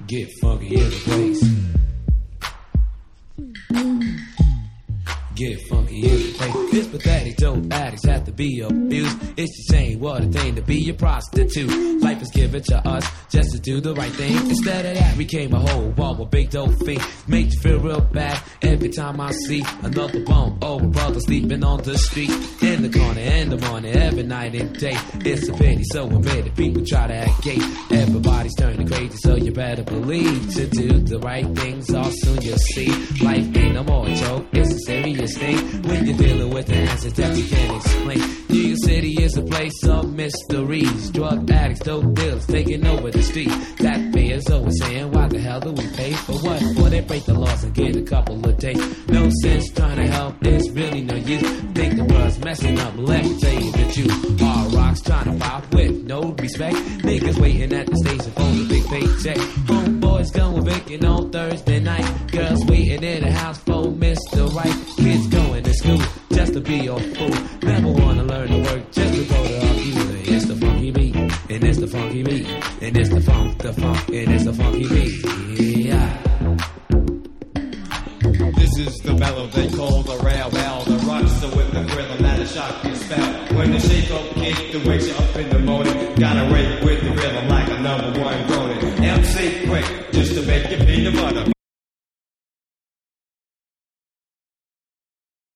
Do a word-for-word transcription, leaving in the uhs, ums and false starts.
Get funky in the place. Get funky in the place. This pathetic dope addicts have to be abused. It's just ain't what a thing to be a prostitute. Life is given to us just to do the right thing. Instead of that, we came a whole wall with big dope fiend. Make you feel real bad every time I see another bum. Oh, brother sleeping on the street, in the corner, in the morning, every night and day. It's a pity, so admit it. People try to act gay. Everybody's turning crazy, so you better believe to do the right things. All soon you'll see life ain't no more a joke. It's a serious thing when you're dealing with the answers that you can't explain. New York City is a place of mysteries. Drug addicts, dope dealers taking over the street. That payers always saying, why the hell do we pay for what? For they break the laws and get a couple of days. No sense trying to help, there's really no use. Think the world's messing up, let me tell you the truth. All rocks trying to pop with no respect. Niggas waiting at the station for the big paycheck. Homeboys going vacant on Thursday night. Girls waiting in the house for Mister Right. Kids going to school just to be a fool. Never wanna learn to work just to go to our music. It's the funky beat, and it's the funky beat, and it's the funk, the funk, and it's the funky beat. Yeah. This is the mellow they call the rail well. The rockster with the rhythm that'll shock your spell. When the shake up kick to wake you up in the morning, gotta wake with the rhythm like a number one groaning. M C quick, just to make you feel the butter.